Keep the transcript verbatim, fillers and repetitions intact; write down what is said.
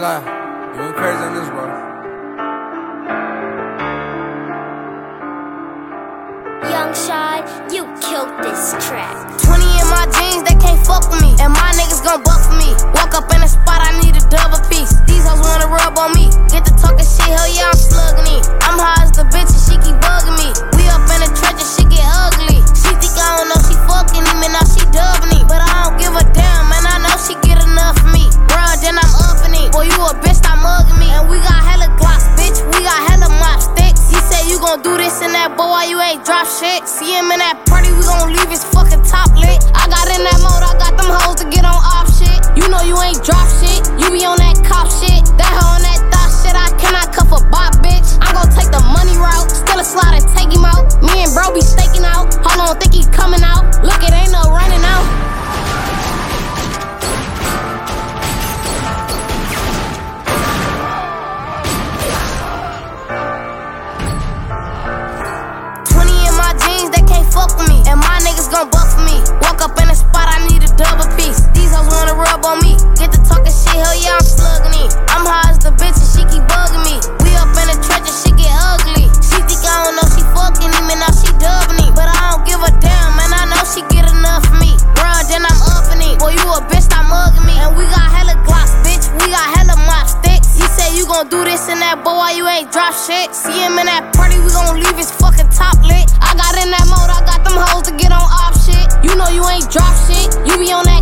lie. You went crazy on this, bro. Young Shad, you killed this track. twenty in my jeans, they can't fuck with me. And my niggas gon' buck for me. Walk up in the spot, I need a double piece. These hoes wanna rub on me. Get to talking shit, hell yeah, I'm slugging it. I'm high as the bitch and she keep bugging me. We up in the trenches, shit get ugly. She think I don't know she fucking him and now she dubbing it. But I don't give a damn, man, I know she get enough of me. Run, then I'm upping it. Boy, you a bitch, stop mugging me. And we got hella glocks, bitch, we got hella mop sticks. He said you gon' do this and that, boy, why you ain't drop shit? See him in that party, we gon' leave his fucking top lit. I got in that mode, I got them hoes to get on off shit. You know you ain't drop shit, you be on that cop shit. That hoe on that thot shit, I cannot cuff a bot, bitch. I'm gon' take the money route, still a slide and take him out. Me and bro be staking out, hold on, think he coming out. Look, it ain't no running out. twenty in my jeans, they can't fuck with me. And my niggas gon' buck for me. Walk up in the spot, I need a double piece. These hoes wanna rub on me. Get to talking shit, hell yeah, I'm slugging it. I'm high as the bitch and she keep bugging me. We up in the trenches, shit get ugly. She think I don't know she fucking him and now she dubbing it. But I don't give a damn, man, I know she get enough of me. Run, then I'm upping it. Boy, you a bitch, stop mugging me. And we got hella glocks, bitch, we got hella mop sticks. He said you gon' do this and that, boy, why you ain't drop shit? See him in that party, we gon' leave his fucking top lit. I got in that mode, I got them hoes to get on off shit. You know you ain't drop shit, you be on that